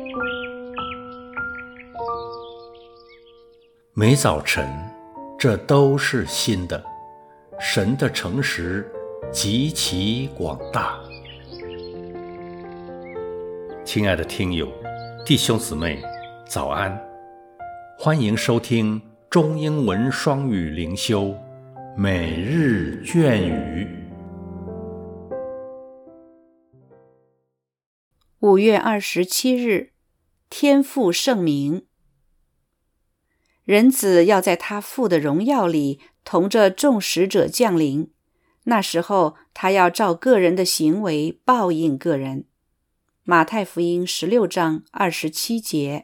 每早晨，这都是新的。神的诚实极其广大。亲爱的听友、弟兄姊妹，早安！欢迎收听中英文双语灵修每日隽语。 5月27日，天父圣名。人子要在他父的荣耀里同着众使者降临，那时候他要照个人的行为报应个人。马太福音16章27节。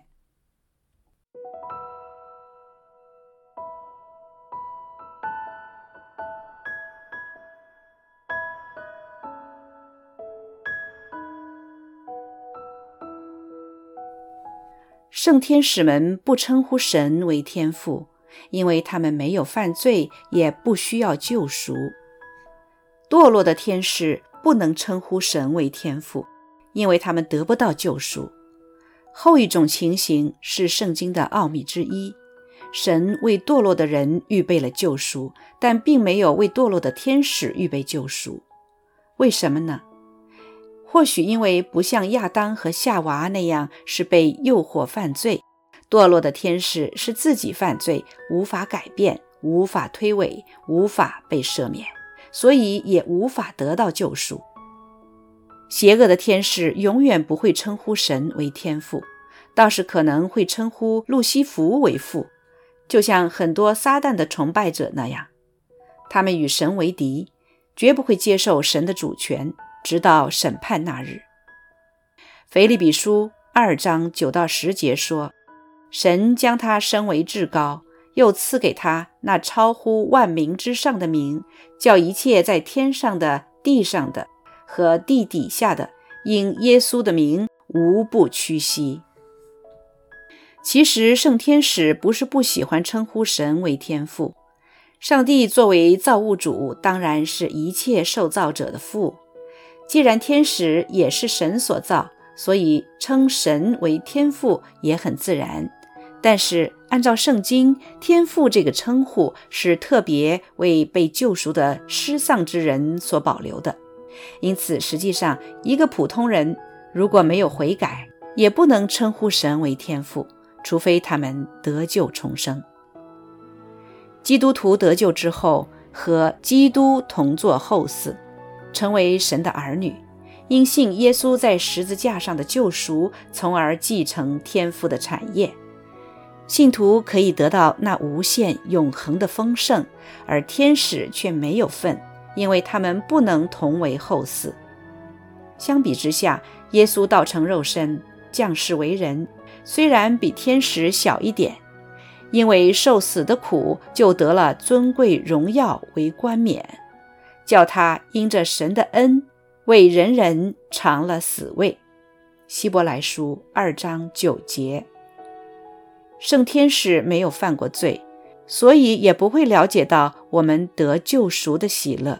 圣天使们不称呼神为天父，因为他们没有犯罪，也不需要救赎。堕落的天使不能称呼神为天父，因为他们得不到救赎。后一种情形是圣经的奥秘之一，神为堕落的人预备了救赎，但并没有为堕落的天使预备救赎。为什么呢？或许因为不像亚当和夏娃那样是被诱惑犯罪，堕落的天使是自己犯罪，无法改变，无法推诿，无法被赦免，所以也无法得到救赎。邪恶的天使永远不会称呼神为天父，倒是可能会称呼路西弗为父，就像很多撒旦的崇拜者那样。他们与神为敌，绝不会接受神的主权，直到审判那日。腓立比书2章9到10节说，神将他升为至高，又赐给他那超乎万名之上的名，叫一切在天上的、地上的和地底下的，因耶稣的名无不屈膝。其实圣天使不是不喜欢称呼神为天父，上帝作为造物主，当然是一切受造者的父。既然天使也是神所造，所以称神为天父也很自然。但是按照圣经，天父这个称呼是特别为被救赎的失丧之人所保留的，因此实际上一个普通人如果没有悔改，也不能称呼神为天父，除非他们得救重生。基督徒得救之后，和基督同作后嗣，成为神的儿女，因信耶稣在十字架上的救赎，从而继承天父的产业。信徒可以得到那无限永恒的丰盛，而天使却没有份，因为他们不能同为后嗣。相比之下，耶稣道成肉身，降世为人，虽然比天使小一点，因为受死的苦，就得了尊贵荣耀为冠冕，叫他因着神的恩，为人人尝了死味。希伯来书2章9节。圣天使没有犯过罪，所以也不会了解到我们得救赎的喜乐。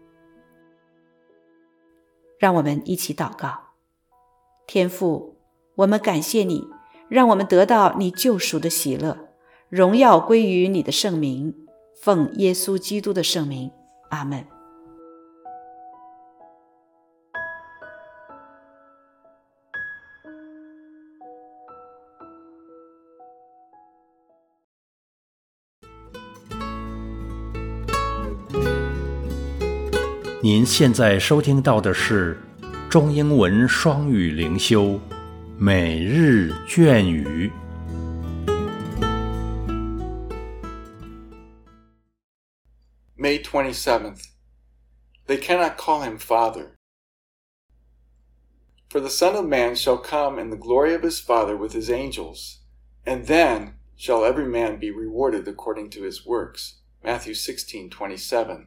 让我们一起祷告。天父，我们感谢你，让我们得到你救赎的喜乐，荣耀归于你的圣名，奉耶稣基督的圣名，阿们。 您现在收听到的是中英文双语灵修每日隽语。 May 27th. They cannot call him Father. For the Son of Man shall come in the glory of his Father with his angels, and then shall every man be rewarded according to his works. Matthew 16:27.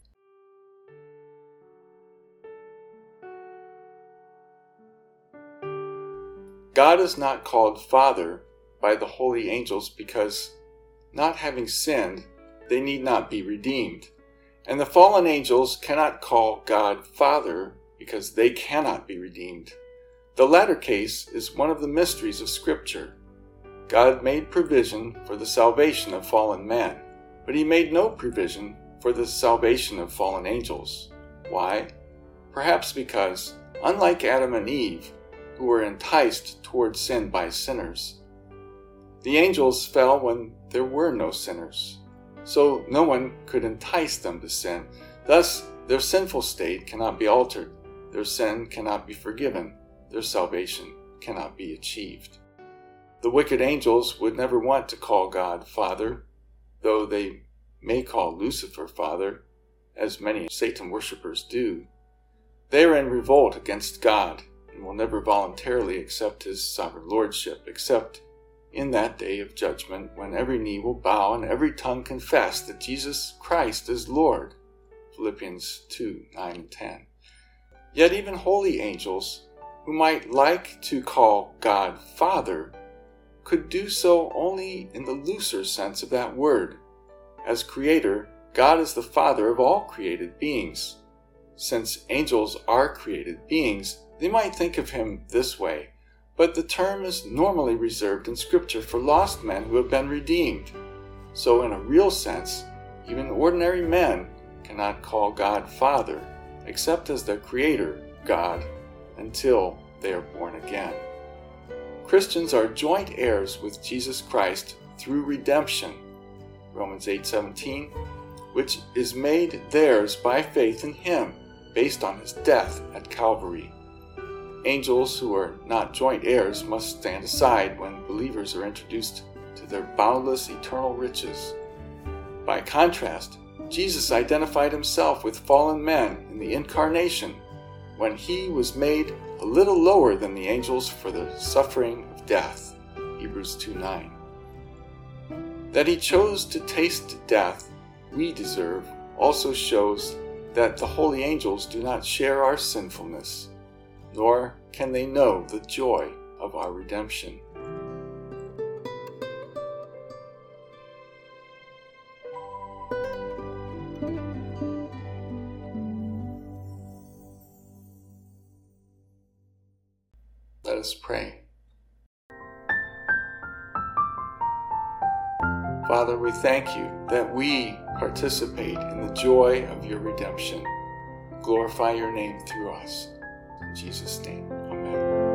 God is not called Father by the holy angels because, not having sinned, they need not be redeemed. And the fallen angels cannot call God Father because they cannot be redeemed. The latter case is one of the mysteries of Scripture. God made provision for the salvation of fallen man, but he made no provision for the salvation of fallen angels. Why? Perhaps because, unlike Adam and Eve, who were enticed toward sin by sinners, the angels fell when there were no sinners, so no one could entice them to sin. Thus, their sinful state cannot be altered, their sin cannot be forgiven, their salvation cannot be achieved. The wicked angels would never want to call God Father, though they may call Lucifer Father, as many Satan worshippers do. They are in revolt against God and will never voluntarily accept his sovereign lordship, except in that day of judgment when every knee will bow and every tongue confess that Jesus Christ is Lord. Philippians 2:9 and 10. Yet even holy angels, who might like to call God Father, could do so only in the looser sense of that word. As Creator, God is the Father of all created beings. Since angels are created beings, they might think of him this way, but the term is normally reserved in Scripture for lost men who have been redeemed. So in a real sense, even ordinary men cannot call God Father, except as their Creator, God, until they are born again. Christians are joint heirs with Jesus Christ through redemption, Romans 8:17, which is made theirs by faith in him, based on his death at Calvary. Angels who are not joint heirs must stand aside when believers are introduced to their boundless eternal riches. By contrast, Jesus identified himself with fallen men in the incarnation when he was made a little lower than the angels for the suffering of death, Hebrews 2:9. That he chose to taste death we deserve also shows that the holy angels do not share our sinfulness, nor can they know the joy of our redemption. Let us pray. Father, we thank you that we participate in the joy of your redemption. Glorify your name through us. In Jesus' name, amen.